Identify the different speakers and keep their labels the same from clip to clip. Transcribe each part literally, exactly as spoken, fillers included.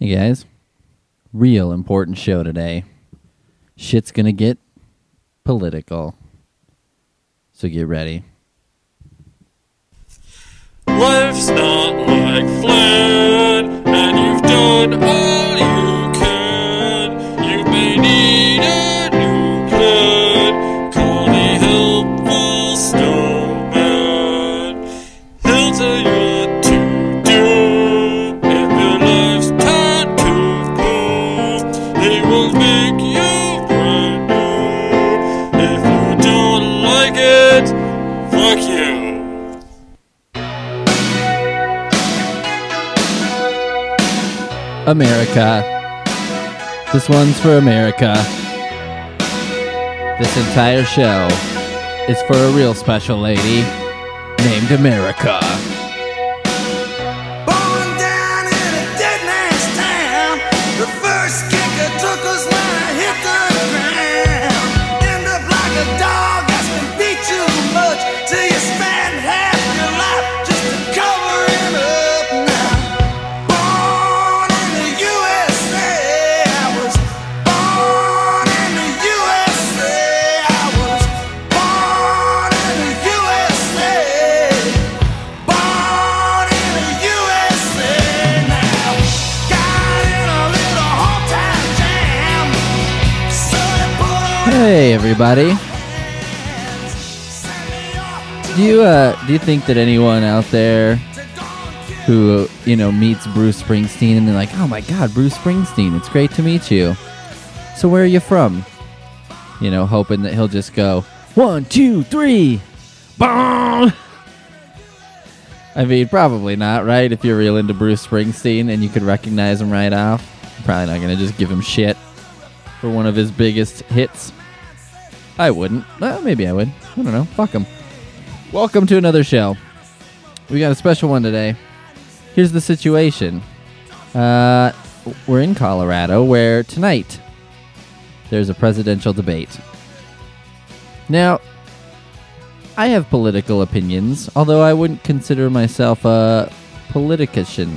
Speaker 1: Hey guys, real important show today. Shit's gonna get political, so get ready.
Speaker 2: Life's not like Flynn, and you've done all you can. You may need a new plan. Call the helpful snowman. He'll tell you what to do. If your life's time to move, he will make you brand new. If you don't like it, fuck you.
Speaker 1: America. This one's for America. This entire show is for a real special lady named America.
Speaker 3: Born down in a dead man's town. The first kicker took us when I hit the ground. End up like a dog that's been beat too much, till you spend half your life just to cover it up now. Born in the U S A, I was born in the U S A. I was born in the U S A. Born in the U S A now. Got in a little hometown jam. So they put on
Speaker 1: Hey everybody. Do you uh do you think that anyone out there who, you know, meets Bruce Springsteen and they're like, "Oh my god, Bruce Springsteen, it's great to meet you. So where are you from?" You know, hoping that he'll just go, "One, two, three, bong." I mean, probably not, right? If you're real into Bruce Springsteen and you could recognize him right off, you're probably not gonna just give him shit for one of his biggest hits. I wouldn't. Well, maybe I would. I don't know. Fuck him. Welcome to another show. We got a special one today. Here's the situation. Uh, we're in Colorado, where tonight there's a presidential debate. Now, I have political opinions, although I wouldn't consider myself a politician.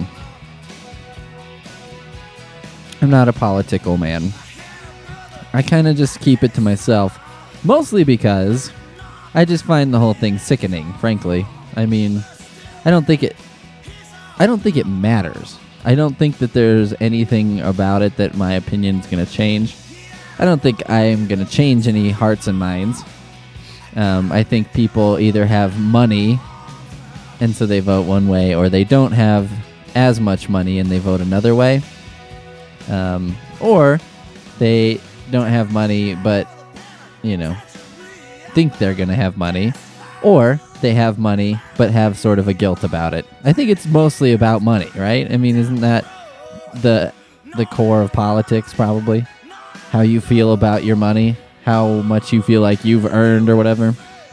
Speaker 1: I'm not a political man. I kind of just keep it to myself, mostly because I just find the whole thing sickening, frankly. I mean, I don't think it I don't think it matters. I don't think that there's anything about it that my opinion's going to change. I don't think I'm going to change any hearts and minds. Um, I think people either have money and so they vote one way, or they don't have as much money and they vote another way. Um, or they don't have money but, you know, think they're going to have money. Or they have money but have sort of a guilt about it. I think it's mostly about money, right? I mean, isn't that the the core of politics, probably? How you feel about your money, how much you feel like you've earned or whatever.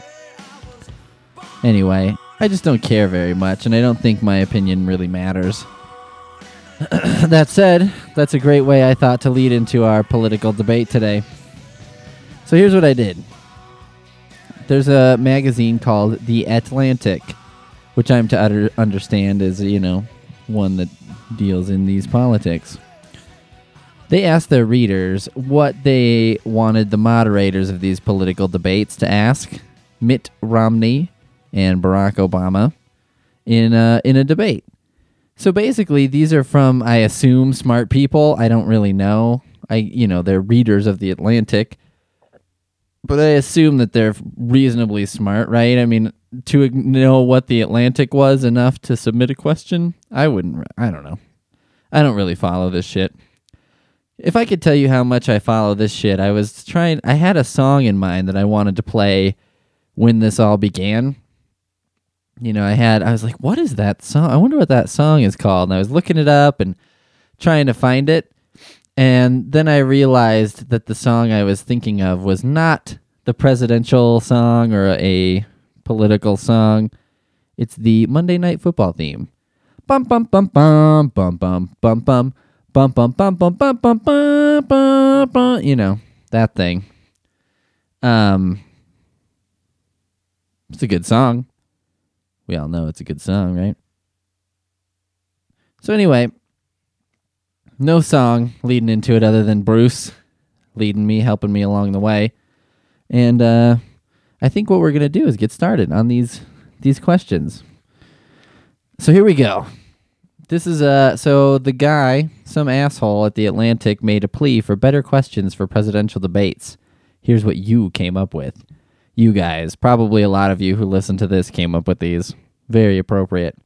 Speaker 1: Anyway, I just don't care very much, and I don't think my opinion really matters. That said, that's a great way, I thought, to lead into our political debate today. So here's what I did. There's a magazine called The Atlantic, which I'm to utter, understand is, you know, one that deals in these politics. They asked their readers what they wanted the moderators of these political debates to ask Mitt Romney and Barack Obama in a, in a debate. So basically, these are from, I assume, smart people. I don't really know. I, you know, they're readers of The Atlantic. But I assume that they're reasonably smart, right? I mean, to know what The Atlantic was enough to submit a question, I wouldn't, I don't know. I don't really follow this shit. If I could tell you how much I follow this shit, I was trying, I had a song in mind that I wanted to play when this all began. You know, I had, I was like, what is that song? I wonder what that song is called. And I was looking it up and trying to find it. And then I realized that the song I was thinking of was not the presidential song or a political song. It's the Monday Night Football theme. Bum bum bum bum bum bum bum bum bum bum bum bum bum bum bum bum bum. You know, that thing. Um, it's a good song. We all know it's a good song, right? So anyway, no song leading into it other than Bruce leading me, helping me along the way. And uh, I think what we're going to do is get started on these these questions. So here we go. This is uh so the guy, some asshole at the Atlantic, made a plea for better questions for presidential debates. Here's what you came up with. You guys, probably a lot of you who listen to this came up with these. Very appropriate.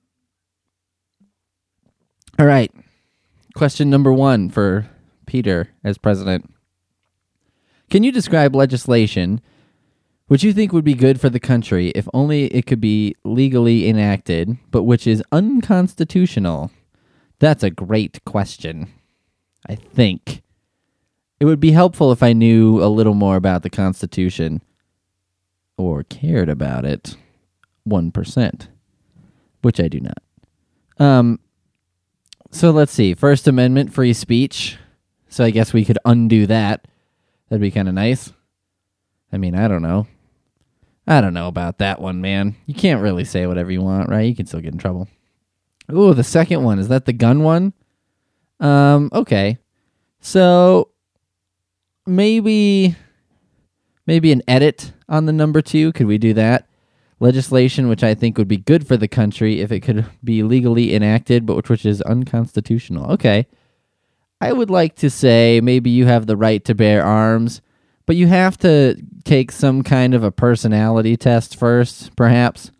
Speaker 1: All right. Question number one for Peter as president. Can you describe legislation which you think would be good for the country if only it could be legally enacted, but which is unconstitutional? That's a great question, I think. It would be helpful if I knew a little more about the Constitution or cared about it one percent, which I do not. Um, so let's see. First Amendment, free speech. So I guess we could undo that. That'd be kind of nice. I mean, I don't know. I don't know about that one, man. You can't really say whatever you want, right? You can still get in trouble. Ooh, the second one. Is that the gun one? Um, okay. So maybe maybe an edit on the number two. Could we do that? Legislation which I think would be good for the country if it could be legally enacted, but which, which is unconstitutional. Okay. I would like to say maybe you have the right to bear arms, but you have to take some kind of a personality test first, perhaps.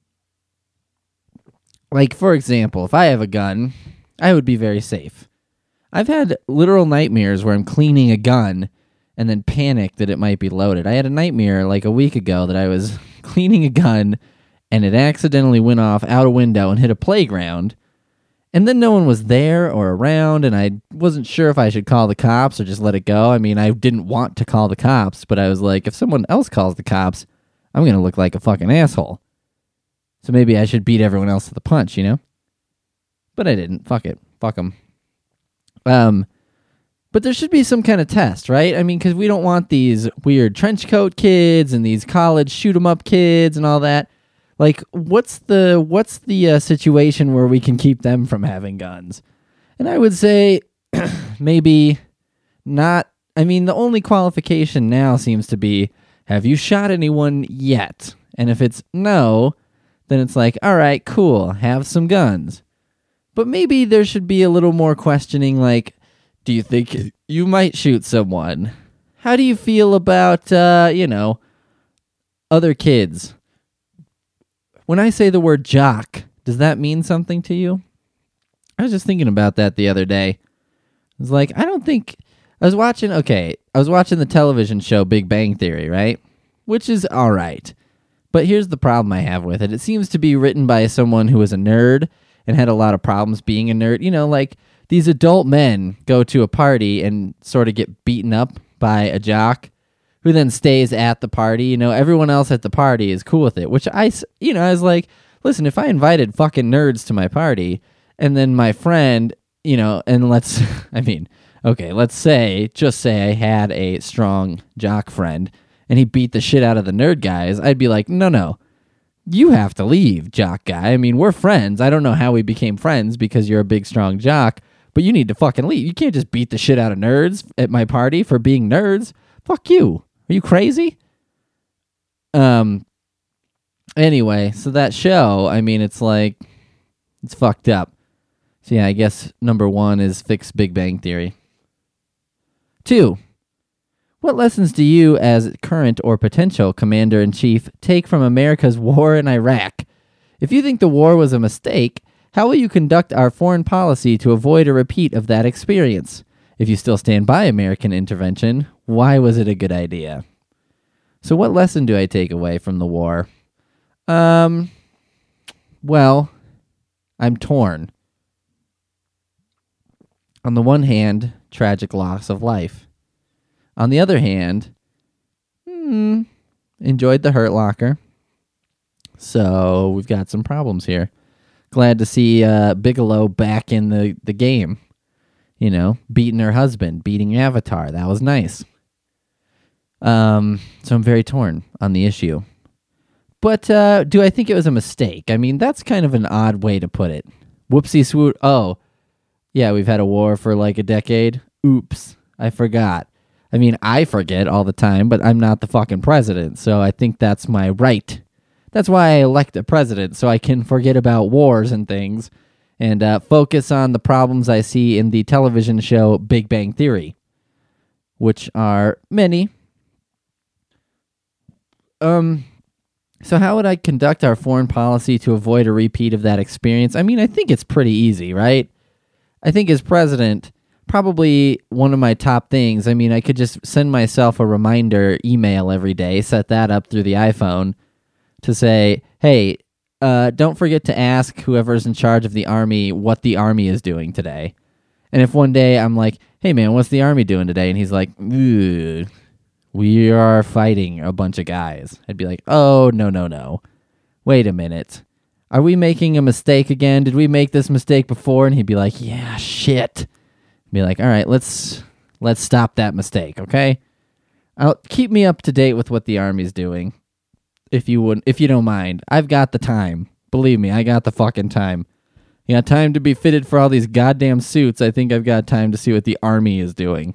Speaker 1: Like, for example, if I have a gun, I would be very safe. I've had literal nightmares where I'm cleaning a gun and then panic that it might be loaded. I had a nightmare like a week ago that I was cleaning a gun and it accidentally went off out a window and hit a playground. And then no one was there or around, and I wasn't sure if I should call the cops or just let it go. I mean, I didn't want to call the cops, but I was like, if someone else calls the cops, I'm going to look like a fucking asshole. So maybe I should beat everyone else to the punch, you know? But I didn't. Fuck it. Fuck them. Um, but there should be some kind of test, right? I mean, because we don't want these weird trench coat kids and these college shoot-em-up kids and all that. Like, what's the what's the uh, situation where we can keep them from having guns? And I would say maybe not. I mean, the only qualification now seems to be, have you shot anyone yet? And if it's no, then it's like, all right, cool, have some guns. But maybe there should be a little more questioning, like, do you think you might shoot someone? How do you feel about, uh, you know, other kids? When I say the word jock, does that mean something to you? I was just thinking about that the other day. I was like, I don't think... I was watching... Okay, I was watching the television show Big Bang Theory, right? Which is all right. But here's the problem I have with it. It seems to be written by someone who was a nerd and had a lot of problems being a nerd. You know, like, these adult men go to a party and sort of get beaten up by a jock who then stays at the party. You know, everyone else at the party is cool with it, which I, you know, I was like, listen, if I invited fucking nerds to my party and then my friend, you know, and let's, I mean, okay, let's say, just say I had a strong jock friend and he beat the shit out of the nerd guys, I'd be like, no, no, you have to leave, jock guy. I mean, we're friends. I don't know how we became friends because you're a big, strong jock, but you need to fucking leave. You can't just beat the shit out of nerds at my party for being nerds. Fuck you. Are you crazy? Um. Anyway, so that show, I mean, it's like, it's fucked up. So yeah, I guess number one is fix Big Bang Theory. Two, what lessons do you, as current or potential commander-in-chief, take from America's war in Iraq? If you think the war was a mistake, how will you conduct our foreign policy to avoid a repeat of that experience? If you still stand by American intervention, why was it a good idea? So what lesson do I take away from the war? Um, well, I'm torn. On the one hand, tragic loss of life. On the other hand, hmm, enjoyed the Hurt Locker. So we've got some problems here. Glad to see uh, Bigelow back in the, the game. You know, beating her husband, beating Avatar. That was nice. Um, so I'm very torn on the issue. But uh, do I think it was a mistake? I mean, that's kind of an odd way to put it. Whoopsie swoot. Oh, Yeah, we've had a war for like a decade. Oops, I forgot. I mean, I forget all the time, but I'm not the fucking president, so I think that's my right. That's why I elect a president, so I can forget about wars and things and uh, focus on the problems I see in the television show Big Bang Theory, which are many. Um, so how would I conduct our foreign policy to avoid a repeat of that experience? I mean, I think it's pretty easy, right? I think as president, probably one of my top things, I mean, I could just send myself a reminder email every day, set that up through the iPhone to say, hey, uh, don't forget to ask whoever's in charge of the army what the army is doing today. And if one day I'm like, hey man, what's the army doing today? And he's like, ooh, we are fighting a bunch of guys. I'd be like, oh, no, no, no. Wait a minute. Are we making a mistake again? Did we make this mistake before? And he'd be like, yeah, shit. Be like, all right, let's let's stop that mistake, okay? I'll keep me up to date with what the army's doing, if you would, if you don't mind. I've got the time. Believe me, I got the fucking time. You got time to be fitted for all these goddamn suits. I think I've got time to see what the army is doing.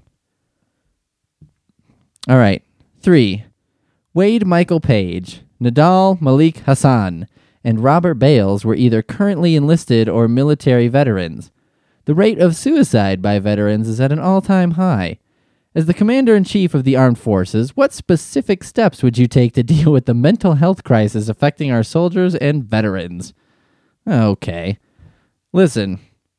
Speaker 1: All right, three. Wade Michael Page, Nadal Malik Hassan, and Robert Bales were either currently enlisted or military veterans. The rate of suicide by veterans is at an all-time high. As the commander-in-chief of the armed forces, what specific steps would you take to deal with the mental health crisis affecting our soldiers and veterans? Okay. Listen.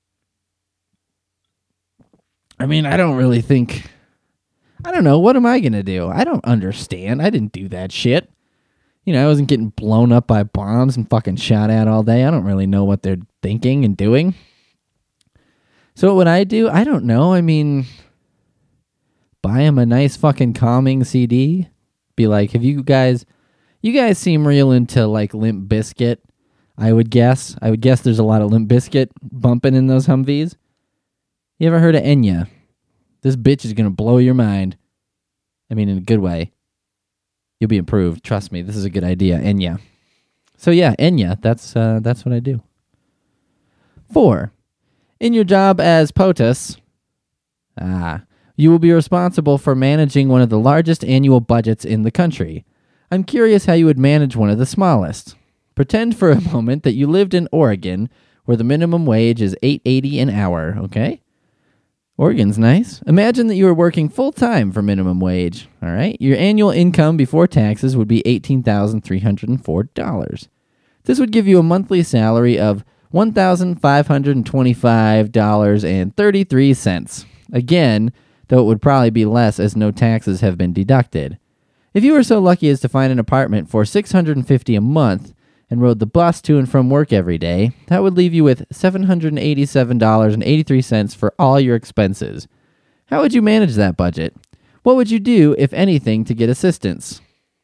Speaker 1: I mean, I don't really think... I don't know. What am I going to do? I don't understand. I didn't do that shit. You know, I wasn't getting blown up by bombs and fucking shot at all day. I don't really know what they're thinking and doing. So what would I do? I don't know. I mean, buy him a nice fucking calming C D. Be like, have you guys, you guys seem real into like Limp Bizkit, I would guess. I would guess there's a lot of Limp Bizkit bumping in those Humvees. You ever heard of Enya? This bitch is going to blow your mind. I mean, in a good way. You'll be improved. Trust me, this is a good idea. Enya. So yeah, Enya, that's uh, that's what I do. Four. In your job as POTUS, ah, you will be responsible for managing one of the largest annual budgets in the country. I'm curious how you would manage one of the smallest. Pretend for a moment that you lived in Oregon, where the minimum wage is eight dollars and eighty cents an hour, okay? Oregon's nice. Imagine that you were working full-time for minimum wage, all right? Your annual income before taxes would be eighteen thousand three hundred four dollars. This would give you a monthly salary of one thousand five hundred twenty-five dollars and thirty-three cents. Again, though it would probably be less as no taxes have been deducted. If you were so lucky as to find an apartment for six hundred fifty dollars a month and rode the bus to and from work every day, that would leave you with seven hundred eighty-seven dollars and eighty-three cents for all your expenses. How would you manage that budget? What would you do, if anything, to get assistance?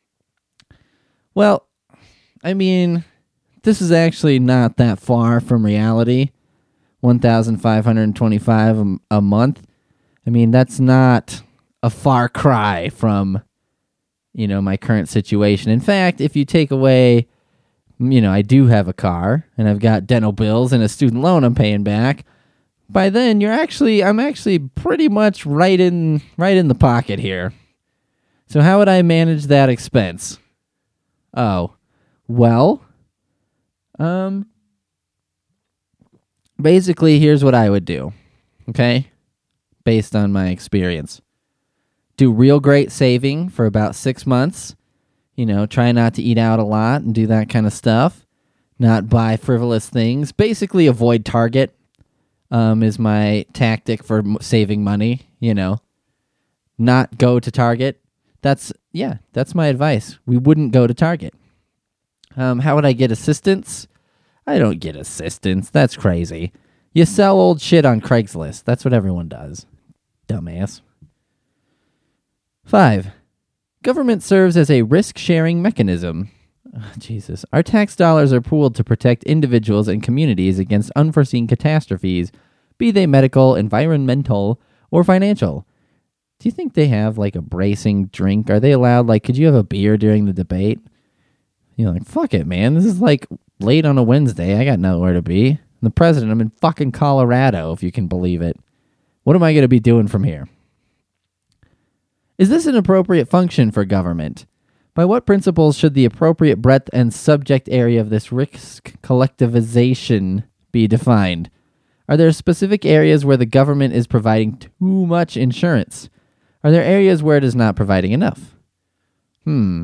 Speaker 1: Well, I mean, this is actually not that far from reality. one thousand five hundred twenty-five dollars a, a month. I mean, that's not a far cry from, you know, my current situation. In fact, if you take away, you know, I do have a car and I've got dental bills and a student loan I'm paying back, by then you're actually, I'm actually pretty much right in, right in the pocket here. So how would I manage that expense? Oh, well, um, basically here's what I would do, okay? Based on my experience. Do real great saving for about six months. You know, try not to eat out a lot and do that kind of stuff. Not buy frivolous things. Basically avoid Target um, is my tactic for m- saving money, you know. Not go to Target. That's, yeah, that's my advice. We wouldn't go to Target. Um, how would I get assistance? I don't get assistance. That's crazy. You sell old shit on Craigslist. That's what everyone does. Dumbass. Five. Government serves as a risk-sharing mechanism. Oh, Jesus. Our tax dollars are pooled to protect individuals and communities against unforeseen catastrophes, be they medical, environmental, or financial. Do you think they have, like, a bracing drink? Are they allowed, like, could you have a beer during the debate? You're like, fuck it, man. This is, like, late on a Wednesday. I got nowhere to be. I'm the president. I'm in fucking Colorado, if you can believe it. What am I going to be doing from here? Is this an appropriate function for government? By what principles should the appropriate breadth and subject area of this risk collectivization be defined? Are there specific areas where the government is providing too much insurance? Are there areas where it is not providing enough? Hmm.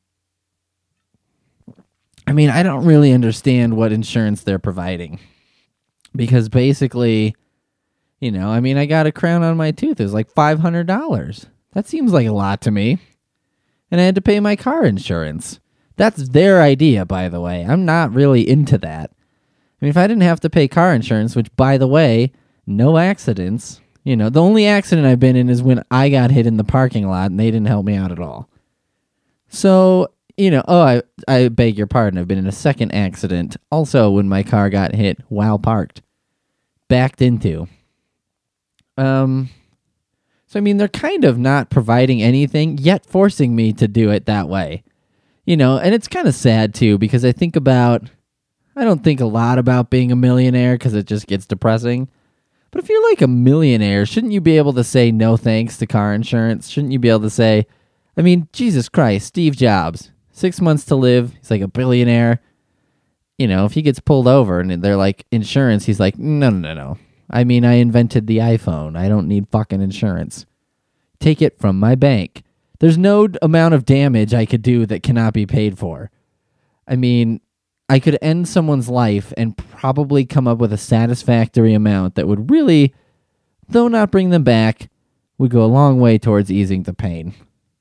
Speaker 1: I mean, I don't really understand what insurance they're providing. Because basically, you know, I mean, I got a crown on my tooth. It was like five hundred dollars. That seems like a lot to me. And I had to pay my car insurance. That's their idea, by the way. I'm not really into that. I mean, if I didn't have to pay car insurance, which, by the way, no accidents. You know, the only accident I've been in is when I got hit in the parking lot and they didn't help me out at all. So, you know, oh, I, I beg your pardon. I've been in a second accident. Also, when my car got hit while parked. Backed into. Um... So, I mean, they're kind of not providing anything, yet forcing me to do it that way. You know, and it's kind of sad, too, because I think about... I don't think a lot about being a millionaire because it just gets depressing. But if you're like a millionaire, shouldn't you be able to say no thanks to car insurance? Shouldn't you be able to say... I mean, Jesus Christ, Steve Jobs. Six months to live. He's like a billionaire. You know, if he gets pulled over and they're like, insurance, he's like, no, no, no, no. I mean, I invented the iPhone. I don't need fucking insurance. Take it from my bank. There's no amount of damage I could do that cannot be paid for. I mean, I could end someone's life and probably come up with a satisfactory amount that would really, though not bring them back, would go a long way towards easing the pain.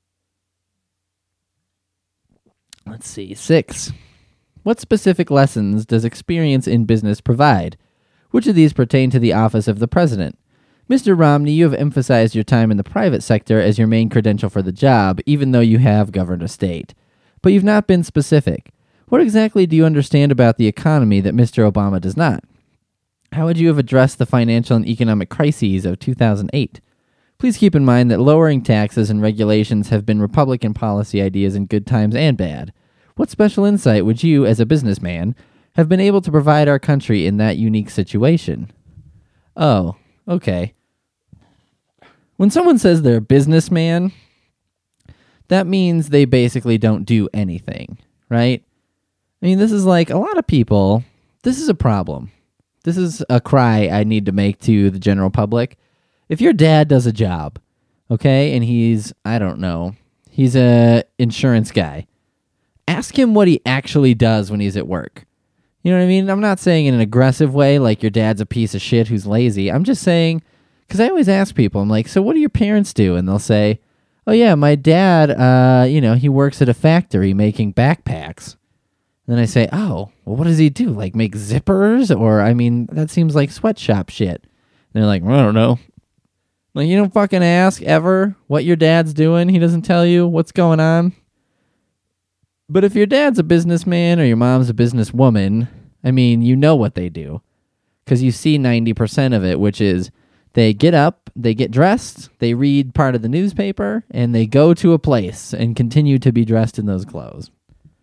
Speaker 1: Let's see. Six. What specific lessons does experience in business provide? Which of these pertain to the office of the president? Mister Romney, you have emphasized your time in the private sector as your main credential for the job, even though you have governed a state. But you've not been specific. What exactly do you understand about the economy that Mister Obama does not? How would you have addressed the financial and economic crises of two thousand eight? Please keep in mind that lowering taxes and regulations have been Republican policy ideas in good times and bad. What special insight would you, as a businessman, have been able to provide our country in that unique situation? Oh, okay. When someone says they're a businessman, that means they basically don't do anything, right? I mean, this is like a lot of people, this is a problem. This is a cry I need to make to the general public. If your dad does a job, okay, and he's, I don't know, he's a insurance guy, ask him what he actually does when he's at work. You know what I mean? I'm not saying in an aggressive way, like your dad's a piece of shit who's lazy. I'm just saying, because I always ask people, I'm like, so what do your parents do? And they'll say, oh yeah, my dad, uh, you know, he works at a factory making backpacks. And then I say, oh, well, what does he do? Like make zippers? Or, I mean, that seems like sweatshop shit. And they're like, well, I don't know. Like, you don't fucking ask ever what your dad's doing. He doesn't tell you what's going on. But if your dad's a businessman or your mom's a businesswoman, I mean, you know what they do. Because you see ninety percent of it, which is they get up, they get dressed, they read part of the newspaper, and they go to a place and continue to be dressed in those clothes.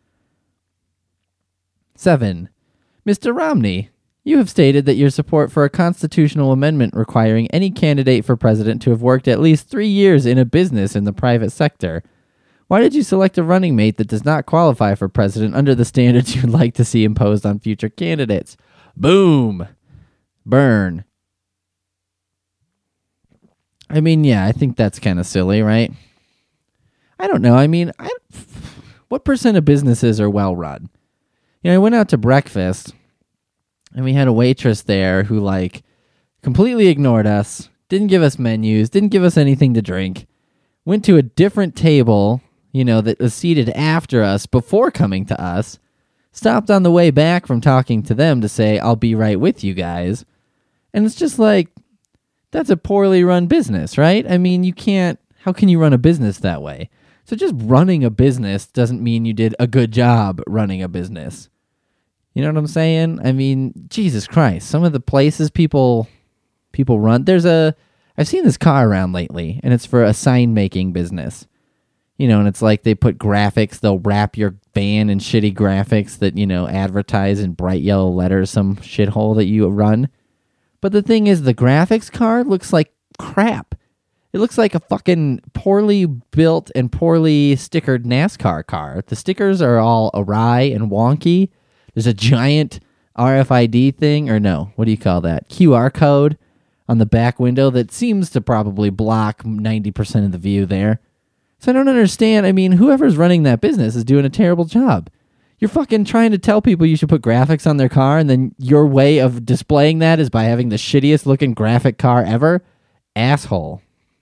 Speaker 1: Seven. Mister Romney, you have stated that your support for a constitutional amendment requiring any candidate for president to have worked at least three years in a business in the private sector. Why did you select a running mate that does not qualify for president under the standards you'd like to see imposed on future candidates? Boom. Burn. I mean, yeah, I think that's kind of silly, right? I don't know. I mean, I, what percent of businesses are well run? You know, I went out to breakfast, and we had a waitress there who, like, completely ignored us, didn't give us menus, didn't give us anything to drink, went to a different table, you know, that was seated after us before coming to us, stopped on the way back from talking to them to say, I'll be right with you guys. And it's just like, that's a poorly run business, right? I mean, you can't, how can you run a business that way? So just running a business doesn't mean you did a good job running a business. You know what I'm saying? I mean, Jesus Christ, some of the places people people run, there's a, I've seen this car around lately, and it's for a sign making business. You know, and it's like they put graphics, they'll wrap your van in shitty graphics that, you know, advertise in bright yellow letters some shithole that you run. But the thing is, the graphics card looks like crap. It looks like a fucking poorly built and poorly stickered NASCAR car. The stickers are all awry and wonky. There's a giant R F I D thing, or no, what do you call that? Q R code on the back window that seems to probably block ninety percent of the view there. So I don't understand. I mean, whoever's running that business is doing a terrible job. You're fucking trying to tell people you should put graphics on their car, and then your way of displaying that is by having the shittiest looking graphic car ever? Asshole.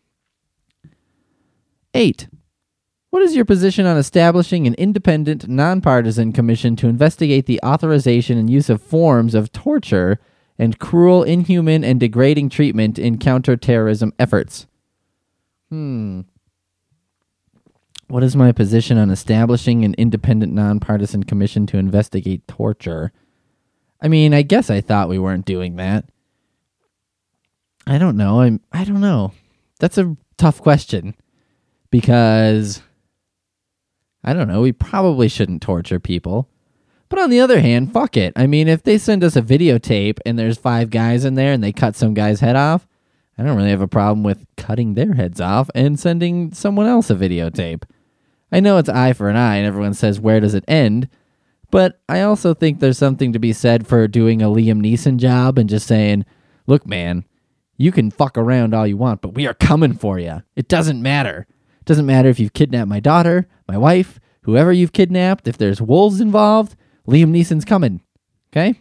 Speaker 1: Eight. What is your position on establishing an independent, nonpartisan commission to investigate the authorization and use of forms of torture and cruel, inhuman, and degrading treatment in counterterrorism efforts? Hmm. What is my position on establishing an independent, nonpartisan commission to investigate torture? I mean, I guess I thought we weren't doing that. I don't know. I'm, I don't know. That's a tough question because, I don't know, we probably shouldn't torture people. But on the other hand, fuck it. I mean, if they send us a videotape and there's five guys in there and they cut some guy's head off, I don't really have a problem with cutting their heads off and sending someone else a videotape. I know it's eye for an eye and everyone says, where does it end? But I also think there's something to be said for doing a Liam Neeson job and just saying, look, man, you can fuck around all you want, but we are coming for you. It doesn't matter. It doesn't matter if you've kidnapped my daughter, my wife, whoever you've kidnapped. If there's wolves involved, Liam Neeson's coming. Okay?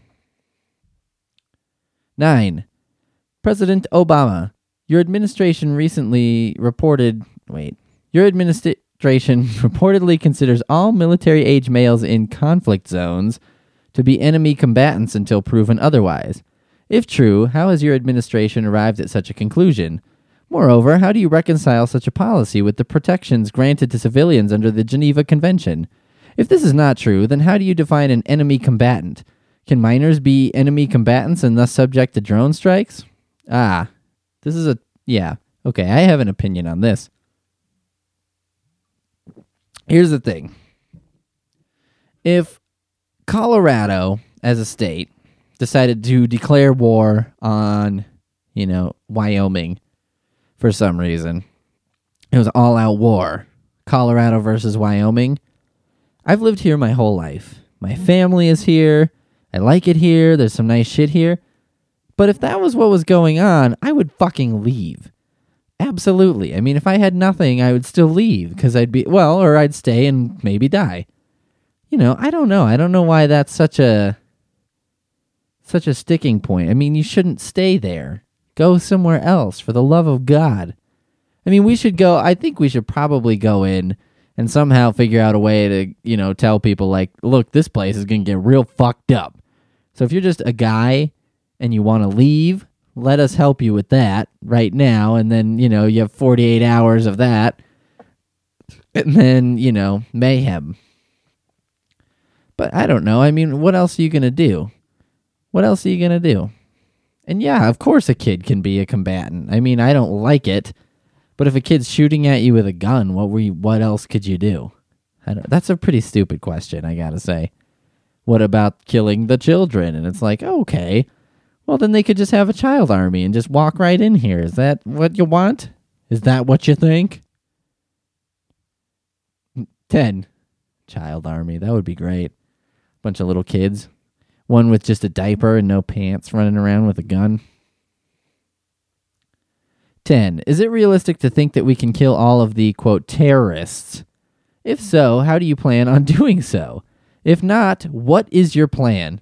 Speaker 1: Nine. President Obama, your administration recently reported... Wait. Your administration reportedly considers all military-age males in conflict zones to be enemy combatants until proven otherwise. If true, how has your administration arrived at such a conclusion? Moreover, how do you reconcile such a policy with the protections granted to civilians under the Geneva Convention? If this is not true, then how do you define an enemy combatant? Can minors be enemy combatants and thus subject to drone strikes? Ah, this is a... Yeah, okay, I have an opinion on this. Here's the thing. If Colorado, as a state, decided to declare war on, you know, Wyoming for some reason, it was all-out war, Colorado versus Wyoming, I've lived here my whole life. My family is here. I like it here. There's some nice shit here. But if that was what was going on, I would fucking leave. Absolutely. I mean, if I had nothing, I would still leave because I'd be, well, or I'd stay and maybe die. You know, I don't know. I don't know why that's such a, such a sticking point. I mean, you shouldn't stay there. Go somewhere else, for the love of God. I mean, we should go, I think we should probably go in and somehow figure out a way to, you know, tell people, like, look, this place is going to get real fucked up. So if you're just a guy and you want to leave, let us help you with that right now. And then, you know, you have forty-eight hours of that. And then, you know, mayhem. But I don't know. I mean, what else are you going to do? What else are you going to do? And yeah, of course a kid can be a combatant. I mean, I don't like it. But if a kid's shooting at you with a gun, what were you, what else could you do? I don't, that's a pretty stupid question, I gotta say. What about killing the children? And it's like, okay, well, then they could just have a child army and just walk right in here. Is that what you want? Is that what you think? Ten. Child army. That would be great. Bunch of little kids. One with just a diaper and no pants running around with a gun. Ten. Is it realistic to think that we can kill all of the, quote, terrorists? If so, how do you plan on doing so? If not, what is your plan?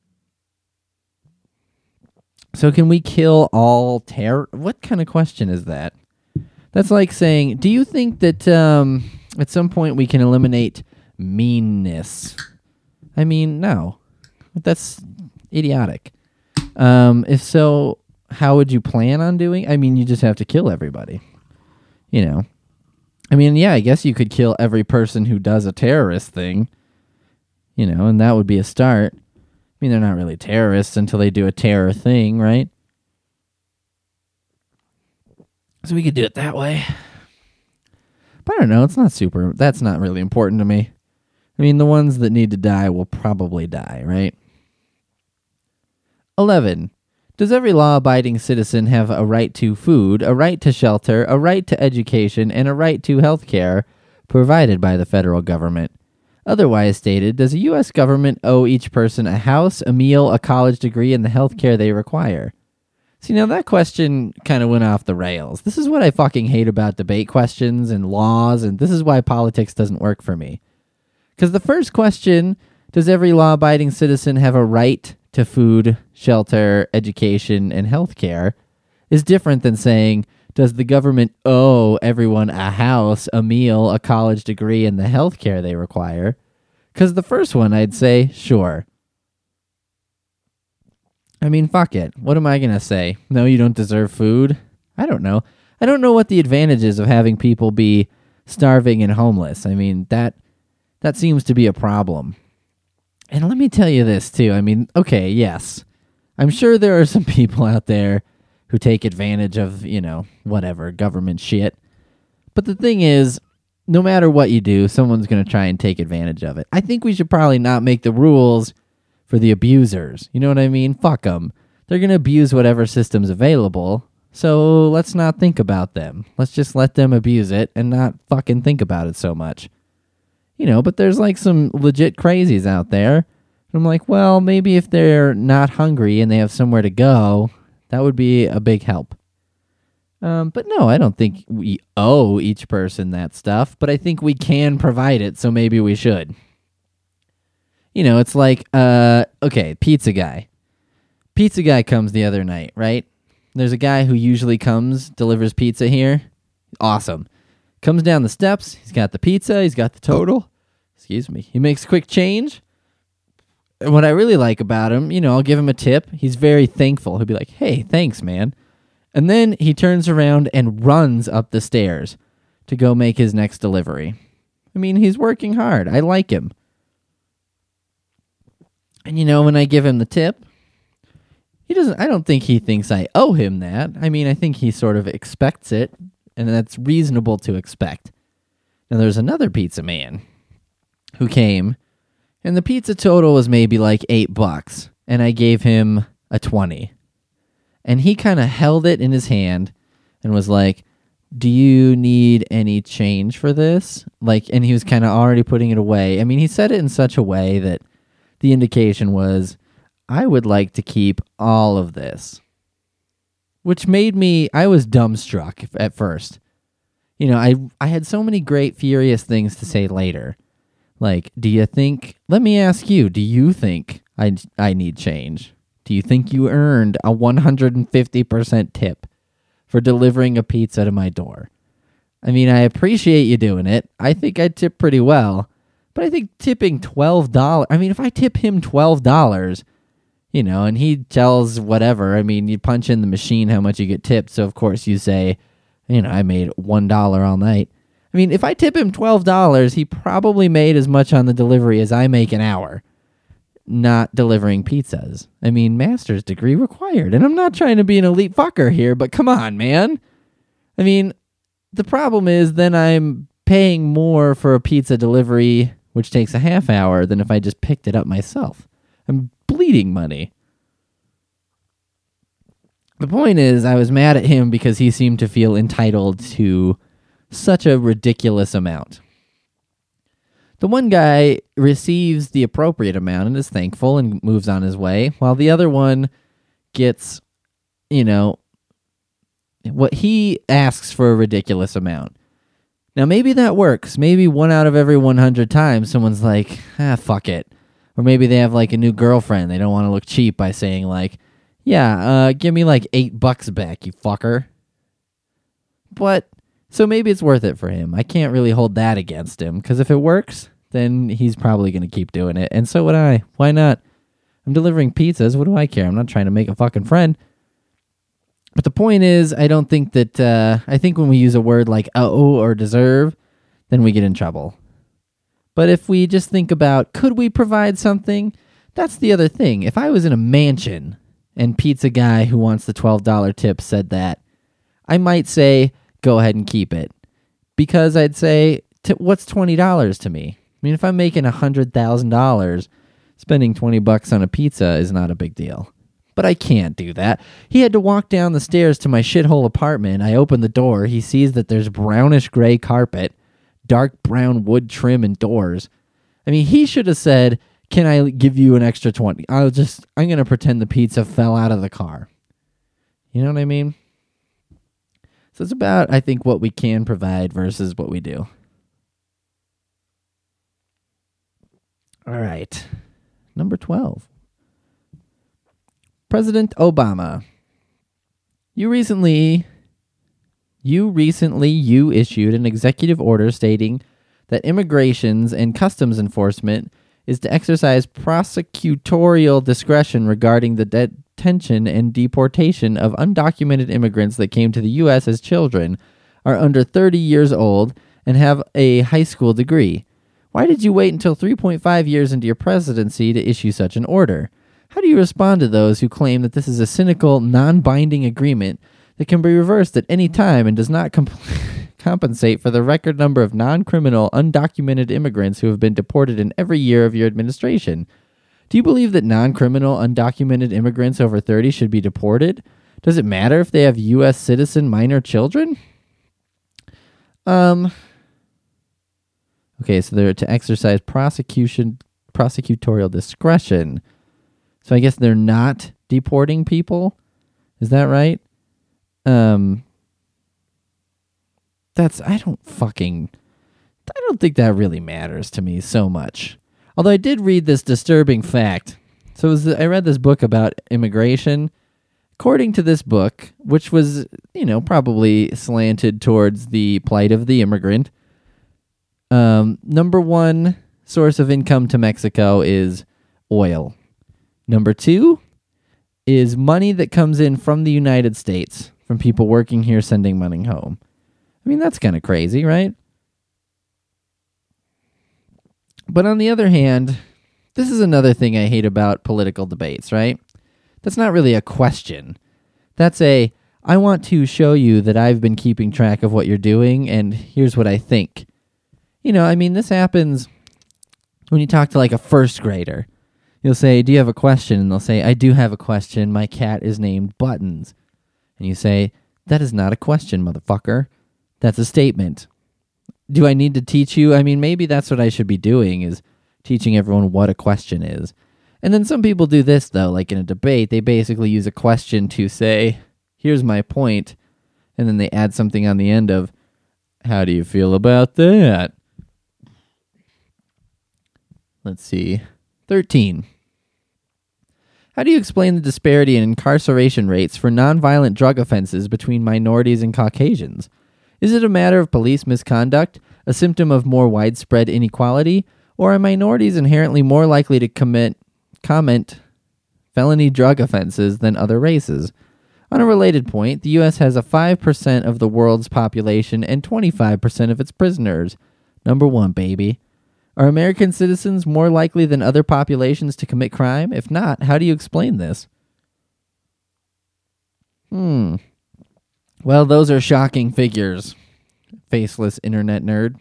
Speaker 1: So can we kill all terror? What kind of question is that? That's like saying, do you think that um, at some point we can eliminate meanness? I mean, no. That's idiotic. Um, if so, how would you plan on doing? I mean, you just have to kill everybody. You know. I mean, yeah, I guess you could kill every person who does a terrorist thing. You know, and that would be a start. I mean, they're not really terrorists until they do a terror thing, right? So we could do it that way. But I don't know. It's not super. That's not really important to me. I mean, the ones that need to die will probably die, right? eleven. Does every law-abiding citizen have a right to food, a right to shelter, a right to education, and a right to health care provided by the federal government? Otherwise stated, does the U S government owe each person a house, a meal, a college degree, and the health care they require? See, now that question kind of went off the rails. This is what I fucking hate about debate questions and laws, and this is why politics doesn't work for me. Because the first question, does every law-abiding citizen have a right to food, shelter, education, and health care, is different than saying, does the government owe everyone a house, a meal, a college degree, and the health care they require? Because the first one, I'd say, sure. I mean, fuck it. What am I going to say? No, you don't deserve food? I don't know. I don't know what the advantages of having people be starving and homeless. I mean, that that seems to be a problem. And let me tell you this, too. I mean, okay, yes. I'm sure there are some people out there who take advantage of, you know, whatever, government shit. But the thing is, no matter what you do, someone's going to try and take advantage of it. I think we should probably not make the rules for the abusers. You know what I mean? Fuck them. They're going to abuse whatever system's available, so let's not think about them. Let's just let them abuse it and not fucking think about it so much. You know, but there's like some legit crazies out there. And I'm like, well, maybe if they're not hungry and they have somewhere to go, that would be a big help. Um, but no, I don't think we owe each person that stuff, but I think we can provide it, so maybe we should. You know, it's like, uh, okay, pizza guy. Pizza guy comes the other night, right? There's a guy who usually comes, delivers pizza here. Awesome. Comes down the steps. He's got the pizza. He's got the total. Excuse me. He makes quick change. And what I really like about him, you know, I'll give him a tip. He's very thankful. He'll be like, hey, thanks, man. And then he turns around and runs up the stairs to go make his next delivery. I mean, he's working hard. I like him. And, you know, when I give him the tip, he doesn't, I don't think he thinks I owe him that. I mean, I think he sort of expects it, and that's reasonable to expect. Now, there's another pizza man who came, and the pizza total was maybe like eight bucks, and I gave him a twenty. And he kind of held it in his hand and was like, do you need any change for this? Like, and he was kind of already putting it away. I mean, he said it in such a way that the indication was, I would like to keep all of this. Which made me, I was dumbstruck at first. You know, I I had so many great, furious things to say later. Like, do you think, let me ask you, do you think I, I need change? Do you think you earned a one hundred fifty percent tip for delivering a pizza to my door? I mean, I appreciate you doing it. I think I tip pretty well. But I think tipping twelve dollars, I mean, if I tip him twelve dollars, you know, and he tells whatever, I mean, you punch in the machine how much you get tipped, so of course you say, you know, I made one dollar all night. I mean, if I tip him twelve dollars, he probably made as much on the delivery as I make an hour not delivering pizzas. I mean, master's degree required. And I'm not trying to be an elite fucker here, but come on, man. I mean, the problem is then I'm paying more for a pizza delivery, which takes a half hour, than if I just picked it up myself. I'm bleeding money. The point is, I was mad at him because he seemed to feel entitled to such a ridiculous amount. The one guy receives the appropriate amount and is thankful and moves on his way, while the other one gets, you know, what he asks for a ridiculous amount. Now, maybe that works. Maybe one out of every one hundred times someone's like, ah, fuck it. Or maybe they have like a new girlfriend. They don't want to look cheap by saying like, yeah, uh, give me like eight bucks back, you fucker. But, so maybe it's worth it for him. I can't really hold that against him, because if it works, then he's probably going to keep doing it. And so would I. Why not? I'm delivering pizzas. What do I care? I'm not trying to make a fucking friend. But the point is, I don't think that, uh, I think when we use a word like owe or deserve, then we get in trouble. But if we just think about, could we provide something? That's the other thing. If I was in a mansion and pizza guy who wants the twelve dollars tip said that, I might say, go ahead and keep it. because I'd say, t- what's twenty dollars to me? I mean, if I'm making one hundred thousand dollars, spending twenty bucks on a pizza is not a big deal. But I can't do that. He had to walk down the stairs to my shithole apartment. I open the door. He sees that there's brownish gray carpet, dark brown wood trim and doors. I mean, he should have said, can I give you an extra twenty? I'll just, I'm going to pretend the pizza fell out of the car. You know what I mean? So it's about, I think, what we can provide versus what we do. All right. Number twelve. President Obama. You recently, you recently, you issued an executive order stating that immigrations and customs enforcement is to exercise prosecutorial discretion regarding the detention and deportation of undocumented immigrants that came to the U S as children, are under thirty years old, and have a high school degree. Why did you wait until three point five years into your presidency to issue such an order? How do you respond to those who claim that this is a cynical, non-binding agreement that can be reversed at any time and does not comp- compensate for the record number of non-criminal, undocumented immigrants who have been deported in every year of your administration? Do you believe that non-criminal, undocumented immigrants over thirty should be deported? Does it matter if they have U S citizen minor children? Um... Okay, so they're to exercise prosecution, prosecutorial discretion. So I guess they're not deporting people? Is that right? Um, that's, I don't fucking, I don't think that really matters to me so much. Although I did read this disturbing fact. So it was, I read this book about immigration. According to this book, which was, you know, probably slanted towards the plight of the immigrant, Um, number one source of income to Mexico is oil. Number two is money that comes in from the United States, from people working here sending money home. I mean, that's kind of crazy, right? But on the other hand, this is another thing I hate about political debates, right? That's not really a question. That's a, I want to show you that I've been keeping track of what you're doing, and here's what I think. You know, I mean, this happens when you talk to like a first grader. You'll say, do you have a question? And they'll say, I do have a question. My cat is named Buttons. And you say, that is not a question, motherfucker. That's a statement. Do I need to teach you? I mean, maybe that's what I should be doing, is teaching everyone what a question is. And then some people do this, though, like in a debate. They basically use a question to say, here's my point. And then they add something on the end of, how do you feel about that? Let's see. thirteen. How do you explain the disparity in incarceration rates for nonviolent drug offenses between minorities and Caucasians? Is it a matter of police misconduct, a symptom of more widespread inequality, or are minorities inherently more likely to commit comment felony drug offenses than other races? On a related point, the U S has a five percent of the world's population and twenty-five percent of its prisoners. Number one, baby. Are American citizens more likely than other populations to commit crime? If not, how do you explain this? Hmm. Well, those are shocking figures, faceless internet nerd.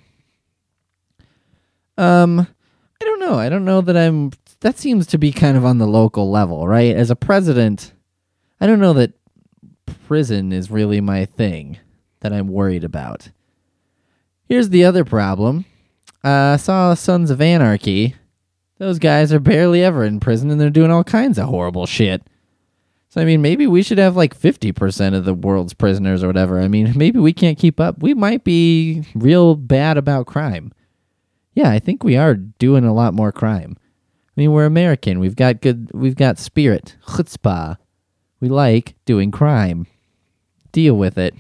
Speaker 1: Um, I don't know. I don't know that I'm... That seems to be kind of on the local level, right? As a president, I don't know that prison is really my thing that I'm worried about. Here's the other problem. I uh, saw Sons of Anarchy. Those guys are barely ever in prison, and they're doing all kinds of horrible shit. So, I mean, maybe we should have like fifty percent of the world's prisoners or whatever. I mean, maybe we can't keep up. We might be real bad about crime. Yeah, I think we are doing a lot more crime. I mean, we're American. We've got good, we've got spirit, chutzpah. We like doing crime. Deal with it.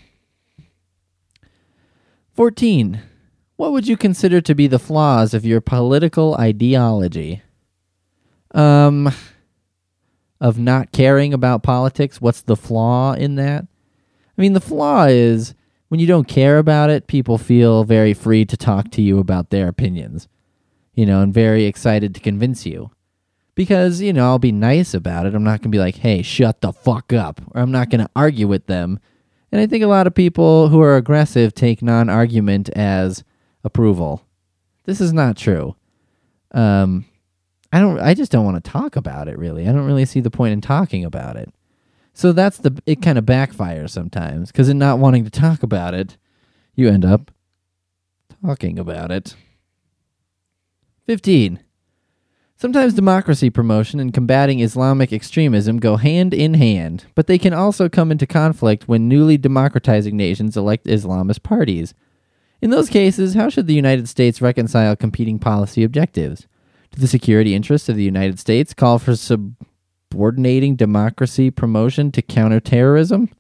Speaker 1: fourteen. What would you consider to be the flaws of your political ideology? Um, of not caring about politics? What's the flaw in that? I mean, the flaw is when you don't care about it, people feel very free to talk to you about their opinions, you know, and very excited to convince you. Because, you know, I'll be nice about it. I'm not going to be like, hey, shut the fuck up. Or I'm not going to argue with them And I think a lot of people who are aggressive take non-argument as approval. This is not true. Um, I don't. I just don't want to talk about it, really. I don't really see the point in talking about it. So that's the. It kind of backfires sometimes, because in not wanting to talk about it, you end up talking about it. fifteen. Sometimes democracy promotion and combating Islamic extremism go hand in hand, but they can also come into conflict when newly democratizing nations elect Islamist parties. In those cases, how should the United States reconcile competing policy objectives? Do the security interests of the United States call for subordinating democracy promotion to counterterrorism?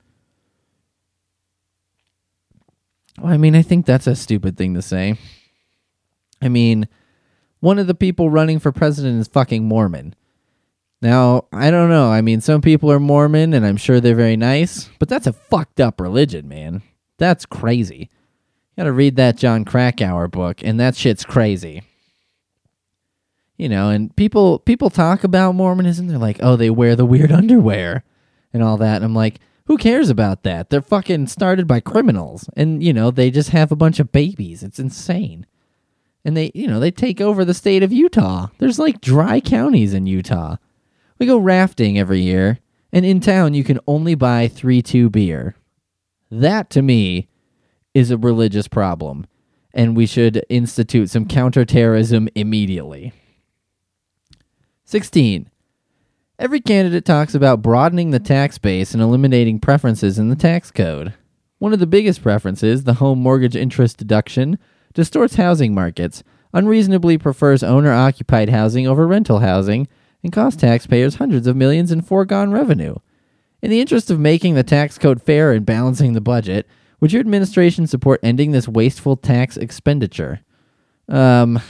Speaker 1: Well, I mean, I think that's a stupid thing to say. I mean, one of the people running for president is fucking Mormon. Now, I don't know. I mean, some people are Mormon, and I'm sure they're very nice, but that's a fucked up religion, man. That's crazy. You gotta read that John Krakauer book, and that shit's crazy. You know, and people people talk about Mormonism, they're like, oh, they wear the weird underwear and all that. And I'm like, who cares about that? They're fucking started by criminals, and, you know, they just have a bunch of babies. It's insane. And they, you know, they take over the state of Utah. There's like dry counties in Utah. We go rafting every year, and in town you can only buy three two beer. That, to me, is a religious problem, and we should institute some counterterrorism immediately. sixteen. Every candidate talks about broadening the tax base and eliminating preferences in the tax code. One of the biggest preferences, the home mortgage interest deduction, distorts housing markets, unreasonably prefers owner-occupied housing over rental housing, and costs taxpayers hundreds of millions in foregone revenue. In the interest of making the tax code fair and balancing the budget, would your administration support ending this wasteful tax expenditure? Um,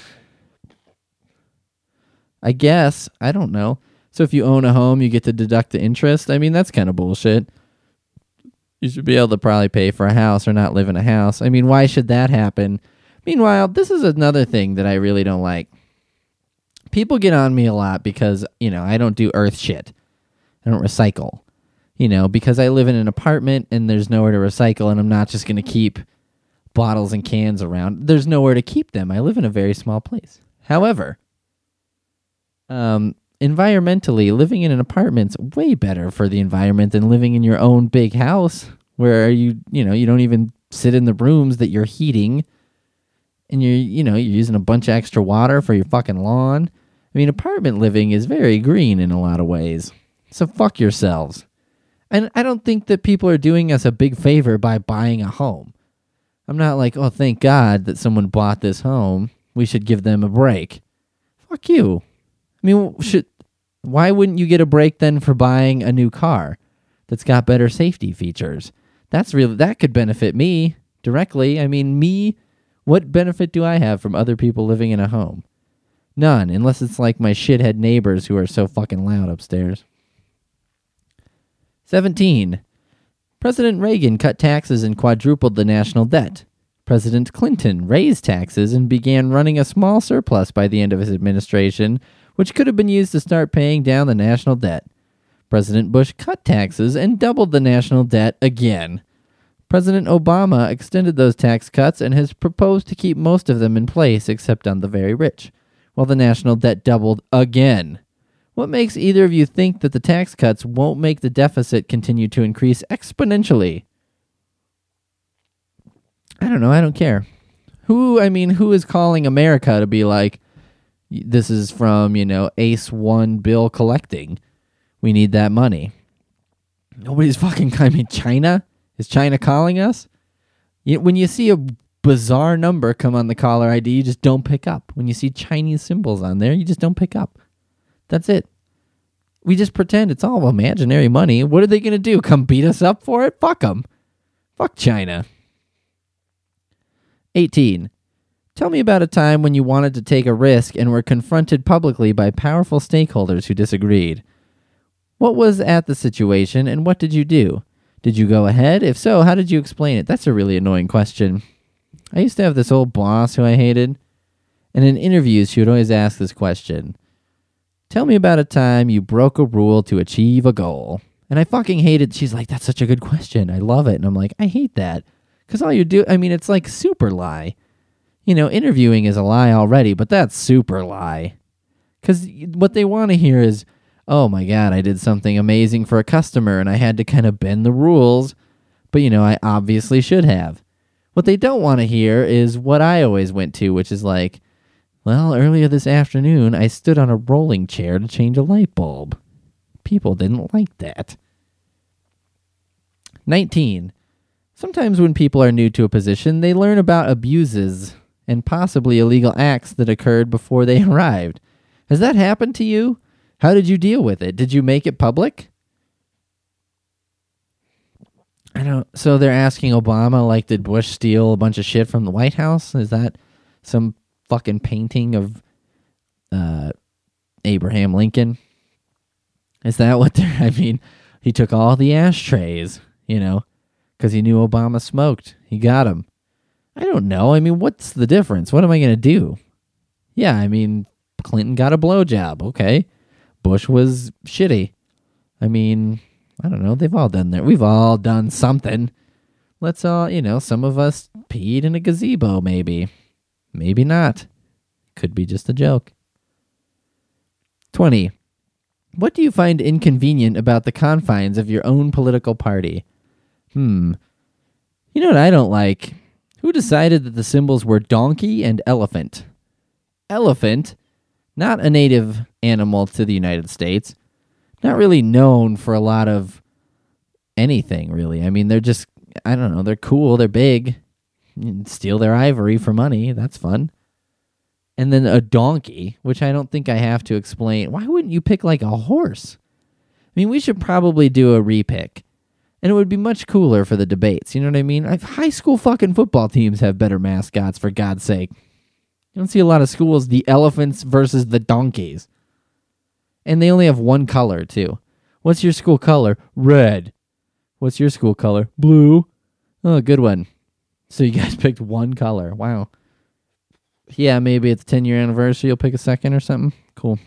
Speaker 1: I guess. I don't know. So if you own a home, you get to deduct the interest? I mean, that's kind of bullshit. You should be able to probably pay for a house or not live in a house. I mean, why should that happen? Meanwhile, this is another thing that I really don't like. People get on me a lot because, you know, I don't do earth shit. I don't recycle. You know, because I live in an apartment and there's nowhere to recycle, and I'm not just going to keep bottles and cans around. There's nowhere to keep them. I live in a very small place. However, um, environmentally, living in an apartment's way better for the environment than living in your own big house where you, you know, you don't even sit in the rooms that you're heating. And you're, you know, you're using a bunch of extra water for your fucking lawn. I mean, apartment living is very green in a lot of ways. So fuck yourselves. And I don't think that people are doing us a big favor by buying a home. I'm not like, oh, thank God that someone bought this home. We should give them a break. Fuck you. I mean, should why wouldn't you get a break then for buying a new car that's got better safety features? That's really, that could benefit me directly. I mean, me... What benefit do I have from other people living in a home? None, unless it's like my shithead neighbors who are so fucking loud upstairs. seventeen. President Reagan cut taxes and quadrupled the national debt. President Clinton raised taxes and began running a small surplus by the end of his administration, which could have been used to start paying down the national debt. President Bush cut taxes and doubled the national debt again. President Obama extended those tax cuts and has proposed to keep most of them in place except on the very rich, while the national debt doubled again. What makes either of you think that the tax cuts won't make the deficit continue to increase exponentially? I don't know. I don't care. Who, I mean, who is calling America to be like, this is from, you know, Ace One bill collecting. We need that money. Nobody's fucking, I mean, China? Is China calling us? You, when you see a bizarre number come on the caller I D, you just don't pick up. When you see Chinese symbols on there, you just don't pick up. That's it. We just pretend it's all imaginary money. What are they going to do? Come beat us up for it? Fuck them. Fuck China. eighteen. Tell me about a time when you wanted to take a risk and were confronted publicly by powerful stakeholders who disagreed. What was at the situation and what did you do? Did you go ahead? If so, how did you explain it? That's a really annoying question. I used to have this old boss who I hated, and in interviews she would always ask this question. Tell me about a time you broke a rule to achieve a goal. And I fucking hate it. She's like, that's such a good question. I love it. And I'm like, I hate that. Because all you do, I mean, it's like super lie. You know, interviewing is a lie already, but that's super lie. Because what they want to hear is, oh my God, I did something amazing for a customer and I had to kind of bend the rules. But, you know, I obviously should have. What they don't want to hear is what I always went to, which is like, well, earlier this afternoon, I stood on a rolling chair to change a light bulb. People didn't like that. nineteen. Sometimes when people are new to a position, they learn about abuses and possibly illegal acts that occurred before they arrived. Has that happened to you? How did you deal with it? Did you make it public? I don't. So they're asking Obama, like, did Bush steal a bunch of shit from the White House? Is that some fucking painting of uh, Abraham Lincoln? Is that what they're... I mean, he took all the ashtrays, you know, because he knew Obama smoked. He got him. I don't know. I mean, what's the difference? What am I going to do? Yeah, I mean, Clinton got a blowjob. Okay. Bush was shitty. I mean, I don't know. They've all done that. We've all done something. Let's all, you know, some of us peed in a gazebo, maybe. Maybe not. Could be just a joke. twenty. What do you find inconvenient about the confines of your own political party? Hmm. You know what I don't like? Who decided that the symbols were donkey and elephant? Elephant, not a native animal to the United States, not really known for a lot of anything, really. I mean, they're just, I don't know, they're cool, they're big. You can steal their ivory for money, that's fun. And then a donkey, which I don't think I have to explain. Why wouldn't you pick like a horse? I mean, we should probably do a repick. And it would be much cooler for the debates, you know what I mean? I've, high school fucking football teams have better mascots, for God's sake. You don't see a lot of schools, the elephants versus the donkeys. And they only have one color, too. What's your school color? Red. What's your school color? Blue. Oh, good one. So you guys picked one color. Wow. Yeah, maybe at the ten-year anniversary you'll pick a second or something. Cool.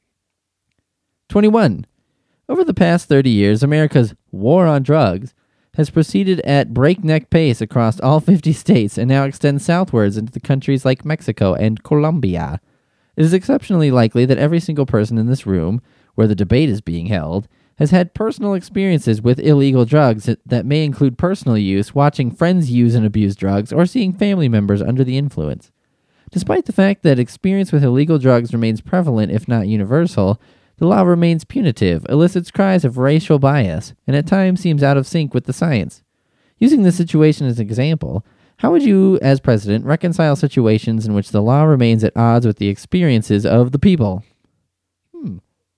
Speaker 1: twenty-one. Over the past thirty years, America's war on drugs has proceeded at breakneck pace across all fifty states and now extends southwards into the countries like Mexico and Colombia. It is exceptionally likely that every single person in this room, where the debate is being held, has had personal experiences with illegal drugs that, that may include personal use, watching friends use and abuse drugs, or seeing family members under the influence. Despite the fact that experience with illegal drugs remains prevalent, if not universal, the law remains punitive, elicits cries of racial bias, and at times seems out of sync with the science. Using this situation as an example, how would you, as president, reconcile situations in which the law remains at odds with the experiences of the people? Hmm.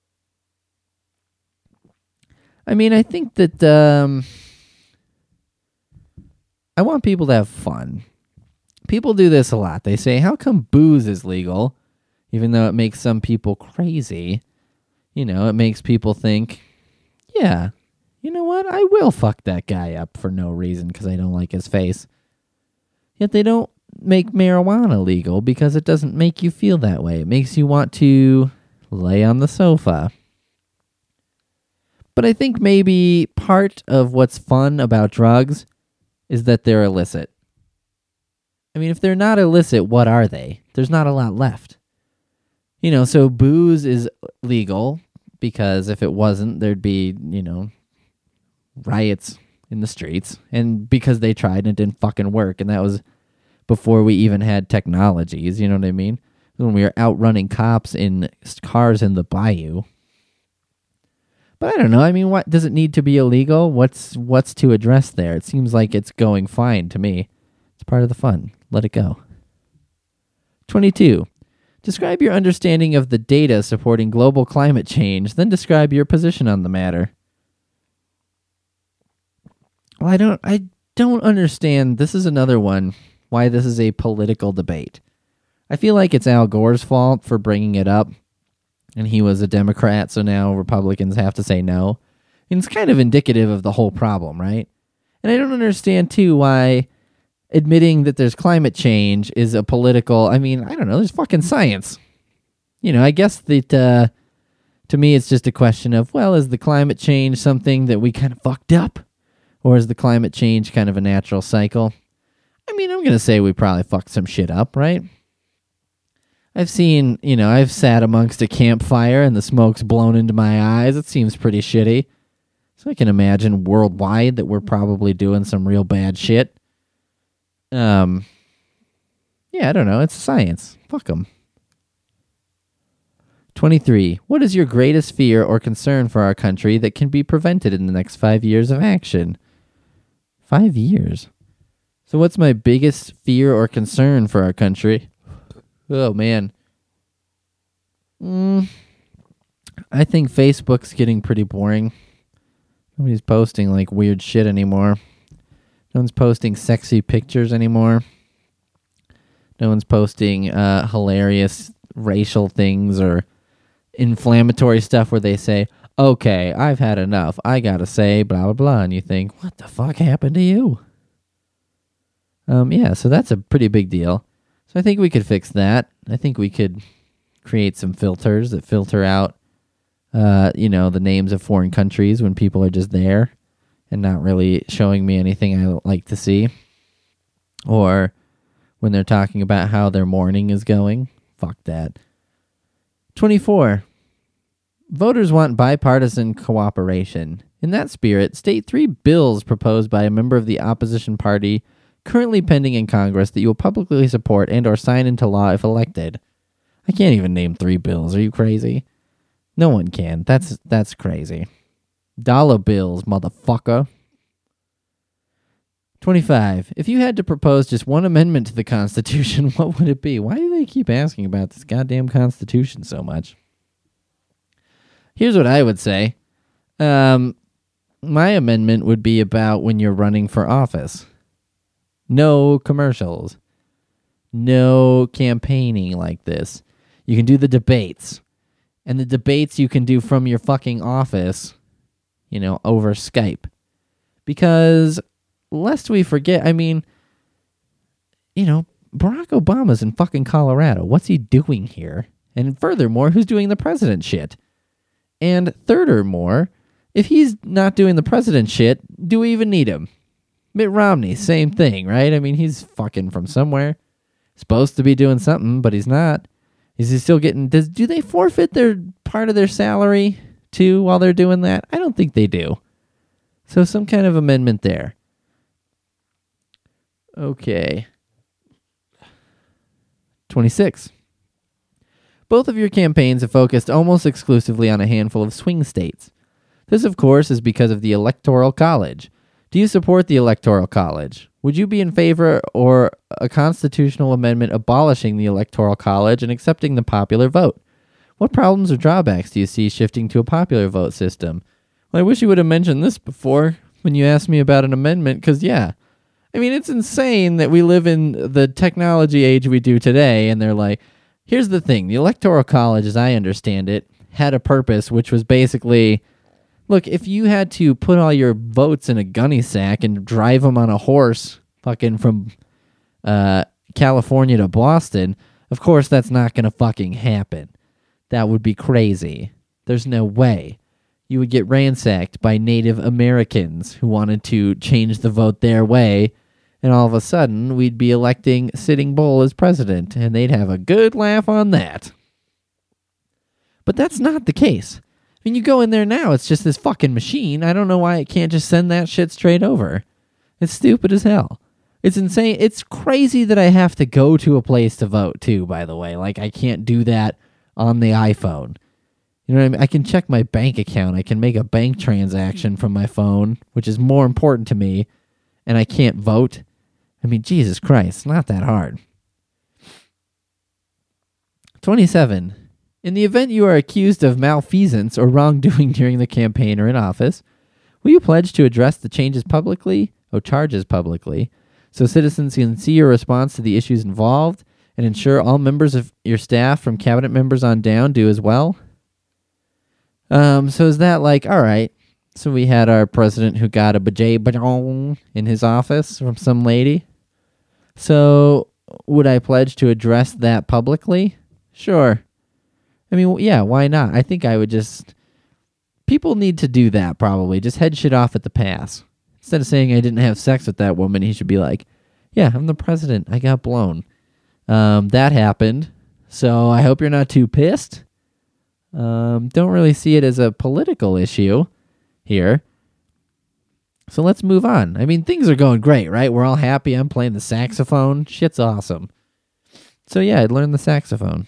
Speaker 1: I mean, I think that um, I want people to have fun. People do this a lot. They say, how come booze is legal, even though it makes some people crazy? You know, it makes people think, yeah, you know what? I will fuck that guy up for no reason because I don't like his face. Yet they don't make marijuana legal because it doesn't make you feel that way. It makes you want to lay on the sofa. But I think maybe part of what's fun about drugs is that they're illicit. I mean, if they're not illicit, what are they? There's not a lot left. You know, so booze is legal because if it wasn't, there'd be, you know, riots in the streets. And because they tried and it didn't fucking work. And that was before we even had technologies, you know what I mean? When we were outrunning cops in cars in the bayou. But I don't know. I mean, what does it need to be illegal? What's what's to address there? It seems like it's going fine to me. It's part of the fun. Let it go. twenty-two. Describe your understanding of the data supporting global climate change, then describe your position on the matter. Well, I don't I don't understand. This is another one, why this is a political debate. I feel like it's Al Gore's fault for bringing it up, and he was a Democrat, so now Republicans have to say no. And it's kind of indicative of the whole problem, right? And I don't understand, too, why admitting that there's climate change is a political... I mean, I don't know, there's fucking science. You know, I guess that uh, To me, it's just a question of, well, is the climate change something that we kind of fucked up? Or is the climate change kind of a natural cycle? I mean, I'm going to say we probably fucked some shit up, right? I've seen, you know, I've sat amongst a campfire and the smoke's blown into my eyes. It seems pretty shitty. So I can imagine worldwide that we're probably doing some real bad shit. Um, yeah, I don't know. It's science. Fuck them. twenty-three. What is your greatest fear or concern for our country that can be prevented in the next five years of action? Five years? So what's my biggest fear or concern for our country? Oh, man. Mm, I think Facebook's getting pretty boring. Nobody's posting, like, weird shit anymore. No one's posting sexy pictures anymore. No one's posting uh, hilarious racial things or inflammatory stuff where they say, okay, I've had enough. I gotta say blah, blah, blah. And you think, what the fuck happened to you? Um, yeah, so that's a pretty big deal. So I think we could fix that. I think we could create some filters that filter out, uh, you know, the names of foreign countries when people are just there and not really showing me anything I like to see. Or when they're talking about how their morning is going. Fuck that. twenty-four. Voters want bipartisan cooperation. In that spirit, state three bills proposed by a member of the opposition party currently pending in Congress that you will publicly support and or sign into law if elected. I can't even name three bills. Are you crazy? No one can. That's that's crazy. Dollar bills, motherfucker. twenty-five. If you had to propose just one amendment to the Constitution, what would it be? Why do they keep asking about this goddamn Constitution so much? Here's what I would say. Um, my amendment would be about when you're running for office. No commercials. No campaigning like this. You can do the debates. And the debates you can do from your fucking office, you know, over Skype. Because, lest we forget, I mean, you know, Barack Obama's in fucking Colorado. What's he doing here? And furthermore, who's doing the president shit? And furthermore, if he's not doing the president shit, do we even need him? Mitt Romney, same thing, right? I mean, he's fucking from somewhere. Supposed to be doing something, but he's not. Is he still getting... Does do they forfeit their part of their salary, too, while they're doing that? I don't think they do. So some kind of amendment there. Okay. twenty-six. Both of your campaigns have focused almost exclusively on a handful of swing states. This, of course, is because of the Electoral College. Do you support the Electoral College? Would you be in favor or a constitutional amendment abolishing the Electoral College and accepting the popular vote? What problems or drawbacks do you see shifting to a popular vote system? Well, I wish you would have mentioned this before when you asked me about an amendment, because, yeah, I mean, it's insane that we live in the technology age we do today, and they're like, here's the thing. The Electoral College, as I understand it, had a purpose, which was basically... Look, if you had to put all your votes in a gunny sack and drive them on a horse fucking from uh, California to Boston, of course that's not going to fucking happen. That would be crazy. There's no way. You would get ransacked by Native Americans who wanted to change the vote their way, and all of a sudden we'd be electing Sitting Bull as president, and they'd have a good laugh on that. But that's not the case. I mean, you go in there now, it's just this fucking machine. I don't know why it can't just send that shit straight over. It's stupid as hell. It's insane. It's crazy that I have to go to a place to vote, too, by the way. Like, I can't do that on the iPhone. You know what I mean? I can check my bank account. I can make a bank transaction from my phone, which is more important to me, and I can't vote. I mean, Jesus Christ, it's not that hard. twenty-seven. In the event you are accused of malfeasance or wrongdoing during the campaign or in office, will you pledge to address the changes publicly, or charges publicly, so citizens can see your response to the issues involved and ensure all members of your staff from cabinet members on down do as well? Um, so is that like, all right, so we had our president who got a bajay bajong in his office from some lady. So would I pledge to address that publicly? Sure. I mean, yeah, why not? I think I would just... People need to do that, probably. Just head shit off at the pass. Instead of saying I didn't have sex with that woman, he should be like, yeah, I'm the president. I got blown. Um, that happened. So I hope you're not too pissed. Um, don't really see it as a political issue here. So let's move on. I mean, things are going great, right? We're all happy. I'm playing the saxophone. Shit's awesome. So yeah, I'd learn the saxophone.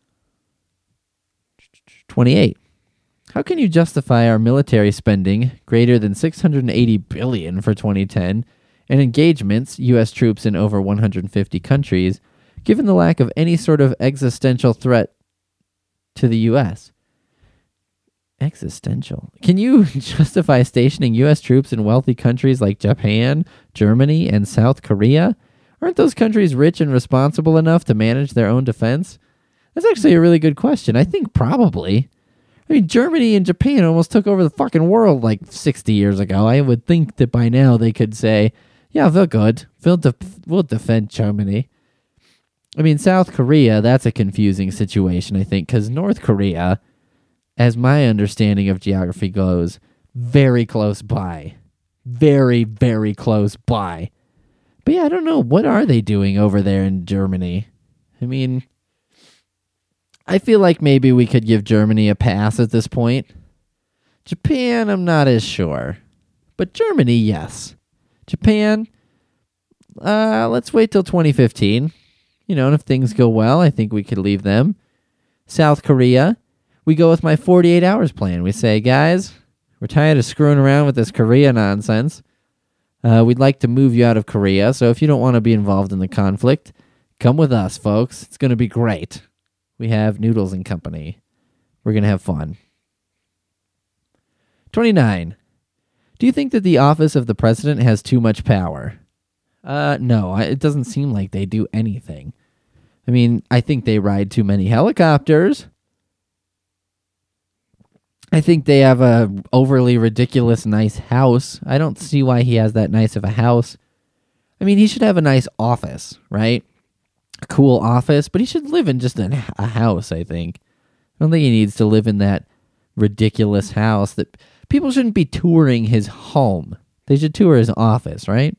Speaker 1: twenty-eight. How can you justify our military spending greater than six hundred eighty billion dollars for twenty ten and engagements, U S troops in over one hundred fifty countries, given the lack of any sort of existential threat to the U S? Existential. Can you justify stationing U S troops in wealthy countries like Japan, Germany, and South Korea? Aren't those countries rich and responsible enough to manage their own defense? That's actually a really good question. I think probably. I mean, Germany and Japan almost took over the fucking world like sixty years ago. I would think that by now they could say, yeah, they're good. We'll, def- we'll defend Germany. I mean, South Korea, that's a confusing situation, I think, because North Korea, as my understanding of geography goes, very close by. Very, very close by. But yeah, I don't know. What are they doing over there in Germany? I mean... I feel like maybe we could give Germany a pass at this point. Japan, I'm not as sure. But Germany, yes. Japan, uh, let's wait till twenty fifteen. You know, and if things go well, I think we could leave them. South Korea, we go with my forty-eight hours plan. We say, guys, we're tired of screwing around with this Korea nonsense. Uh, we'd like to move you out of Korea, so if you don't want to be involved in the conflict, come with us, folks. It's going to be great. We have Noodles and Company. We're going to have fun. twenty-nine. Do you think that the office of the president has too much power? Uh, no, I, it doesn't seem like they do anything. I mean, I think they ride too many helicopters. I think they have a overly ridiculous nice house. I don't see why he has that nice of a house. I mean, he should have a nice office, right? A cool office, but he should live in just a, a house, I think. I don't think he needs to live in that ridiculous house. That people shouldn't be touring his home. They should tour his office, right?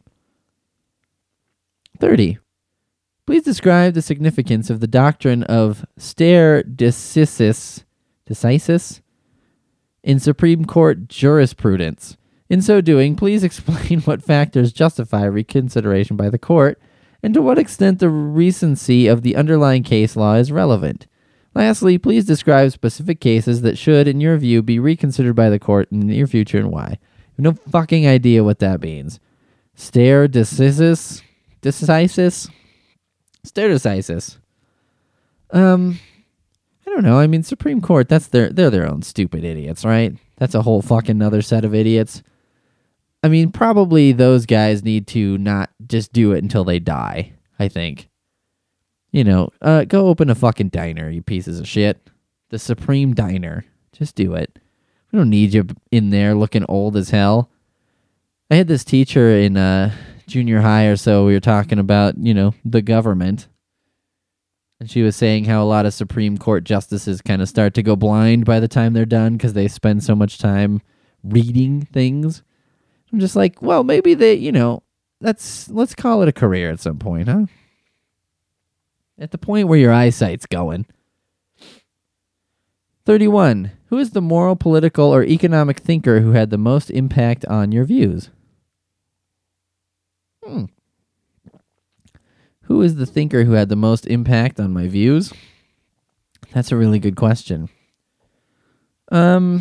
Speaker 1: thirty. Please describe the significance of the doctrine of stare decisis, decisis in Supreme Court jurisprudence. In so doing, please explain what factors justify reconsideration by the court and to what extent the recency of the underlying case law is relevant. Lastly, please describe specific cases that should, in your view, be reconsidered by the court in the near future and why. I have no fucking idea what that means. Stare decisis? Decisis? Stare decisis. Um, I don't know. I mean, Supreme Court, that's their, they're their own stupid idiots, right? That's a whole fucking other set of idiots. I mean, probably those guys need to not just do it until they die, I think. You know, uh, go open a fucking diner, you pieces of shit. The Supreme Diner. Just do it. We don't need you in there looking old as hell. I had this teacher in uh, junior high or so, we were talking about, you know, the government. And she was saying how a lot of Supreme Court justices kind of start to go blind by the time they're done because they spend so much time reading things. I'm just like, well, maybe they, you know, that's, let's call it a career at some point, huh? At the point where your eyesight's going. thirty-one. Who is the moral, political, or economic thinker who had the most impact on your views? Hmm. Who is the thinker who had the most impact on my views? That's a really good question. Um,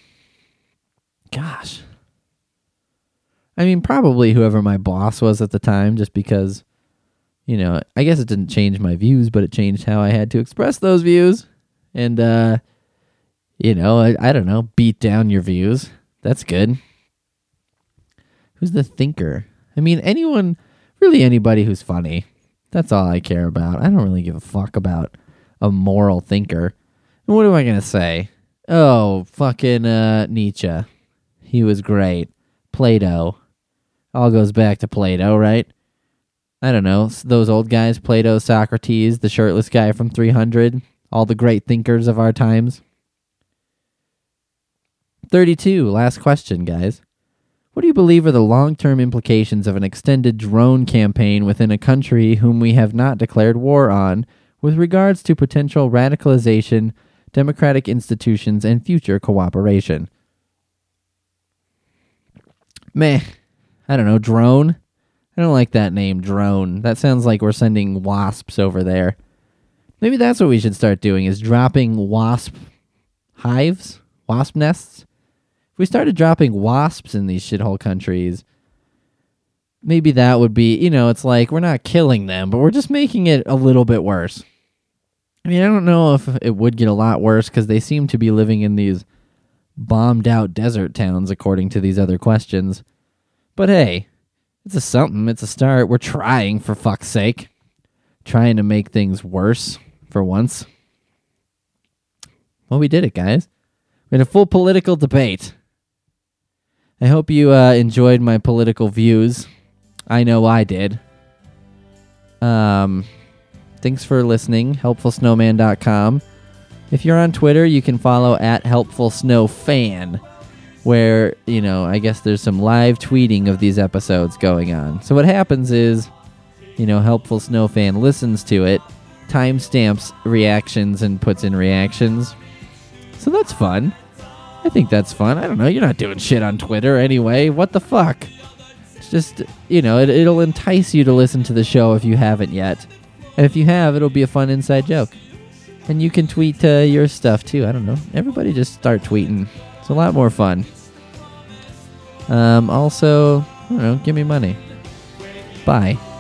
Speaker 1: gosh. I mean, probably whoever my boss was at the time, just because, you know, I guess it didn't change my views, but it changed how I had to express those views. And, uh, you know, I, I don't know, beat down your views. That's good. Who's the thinker? I mean, anyone, really anybody who's funny. That's all I care about. I don't really give a fuck about a moral thinker. And what am I going to say? Oh, fucking uh, Nietzsche. He was great. Plato. All goes back to Plato, right? I don't know. Those old guys, Plato, Socrates, the shirtless guy from three hundred. all the great thinkers of our times. thirty-two, last question, guys. What do you believe are the long-term implications of an extended drone campaign within a country whom we have not declared war on with regards to potential radicalization, democratic institutions, and future cooperation? Meh. I don't know, drone? I don't like that name, drone. That sounds like we're sending wasps over there. Maybe that's what we should start doing, is dropping wasp hives? Wasp nests? If we started dropping wasps in these shithole countries, maybe that would be, you know, it's like we're not killing them, but we're just making it a little bit worse. I mean, I don't know if it would get a lot worse because they seem to be living in these bombed out desert towns, according to these other questions. But hey, it's a something. It's a start. We're trying, for fuck's sake. Trying to make things worse for once. Well, we did it, guys. We had a full political debate. I hope you uh, enjoyed my political views. I know I did. Um, thanks for listening. helpful snowman dot com. If you're on Twitter, you can follow at helpfulsnowfan, where, you know, I guess there's some live tweeting of these episodes going on. So what happens is, you know, Helpful Snowfan listens to it, timestamps reactions, and puts in reactions. So that's fun. I think that's fun. I don't know. You're not doing shit on Twitter anyway. What the fuck? It's just, you know, it, it'll entice you to listen to the show if you haven't yet. And if you have, it'll be a fun inside joke. And you can tweet uh, your stuff too. I don't know. Everybody just start tweeting. It's a lot more fun. Um, also, I don't know. Give me money. Bye.